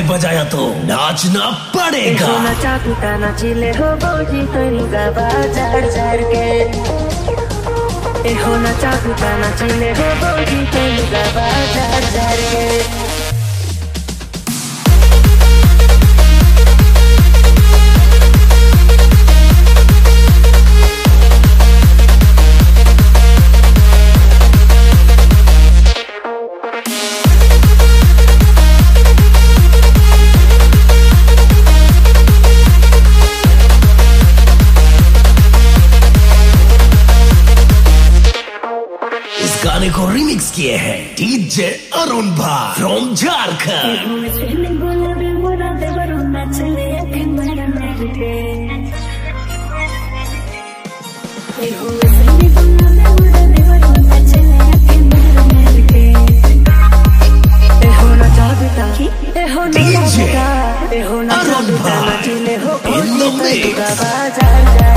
बजाया तो नाचना पड़ेगा। नचा कुटा नाचिले हो बोजी तैलुगा बाजार जार के। एहो नचा कुटा नाचिले हो बोजी तैलुगा बाजार जार के। गाने को रिमिक्स किए हैं डीजे अरुण भाई फ्रॉम झारखंड। डीजे अरुण भाई इन द मिक्स।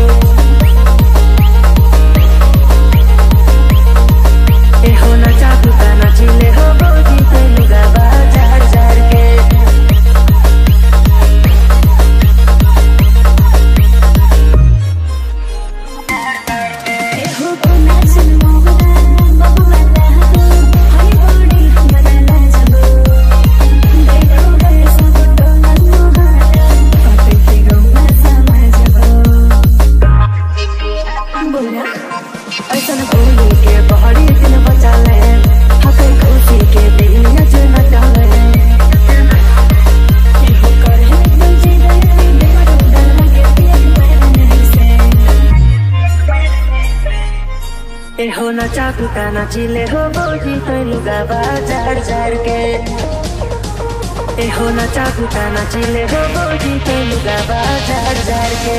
एहो नचा कुटा नाचिले हो बोजी तैलुगा बाजार जार के। एहो नचा कुटा नाचिले हो बोजी तैलुगा बाजार जार के।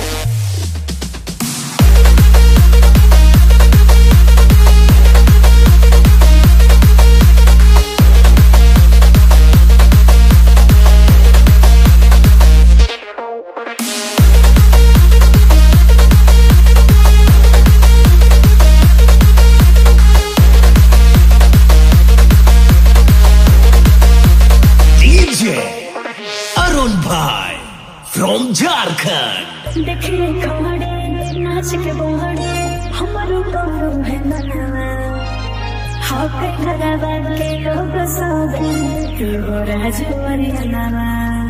अरुण भाई फ्रॉम झारखंड। देखिए कमरे नाच के बोहरे हमारो गौरो है मनावा। हापे घरवा के लोग सब तू राजवरी नावा।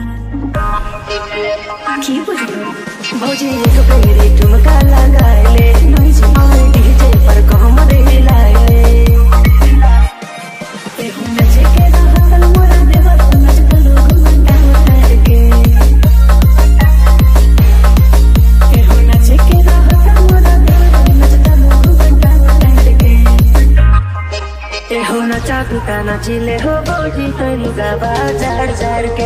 की बुझलो भौजी एक पेरे ठुमका लगाइले नोइज मार डीजे पर कमर हिलाइले। एहो नचे के रहल मोरा देवर नच के लोग मंडा उतार के। एहो नचे के रहल मोरा देवर नच के लोग मंडा उतार के। एहो नचा कुटा नाचिले हो बोजी तैलुगा बाजार जार के।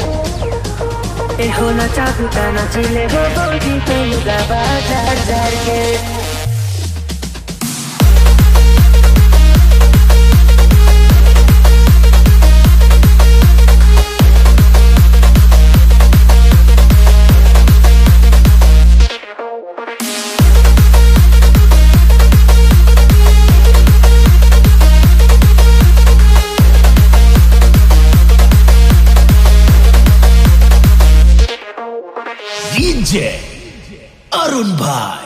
एहो नचा कुटा नाचिले हो बोजी तैलुगा बाजार जार के। डीजे अरुण भाई